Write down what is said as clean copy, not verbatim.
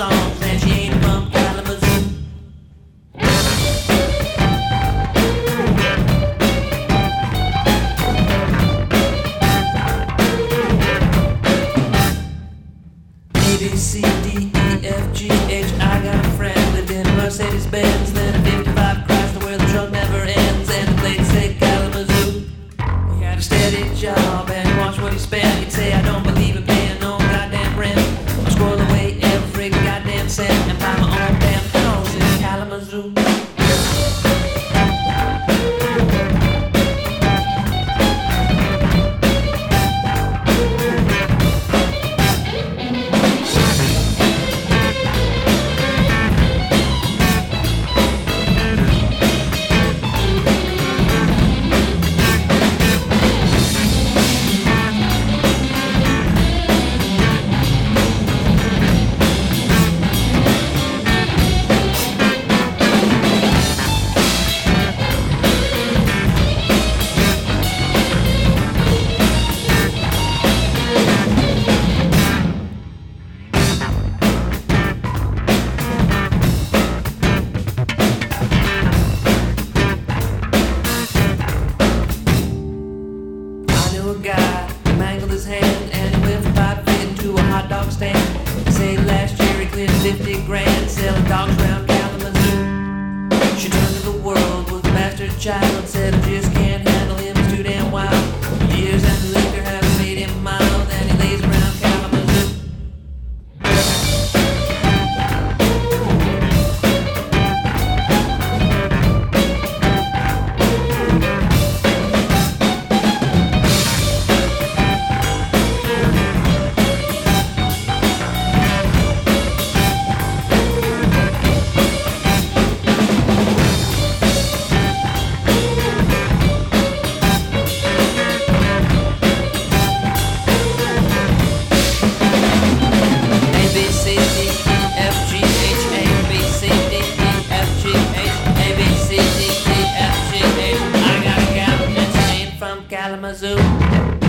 songs, and she ain't from Kalamazoo. A, B, C, D, E, F, G, H. I got a friend lived in a Mercedes-Benz, then a 55 Chrysler where the truck never ends, and the plate said Kalamazoo. He had a steady job and watch what he spent. He'd say, I don't believe in paying no goddamn rent. I squirrel away every goddamn cent and buy my own damn house in Kalamazoo. A guy mangled his hand and he went from pipe fitting to a hot dog stand. They say last year he cleared 50 grand selling dogs around Kalamazoo. She turned to the world with a bastard child and said, I just can't handle him, he's too damn wild. Years and the liquor have made him mild and he lays around Kalamazoo. Kalamazoo.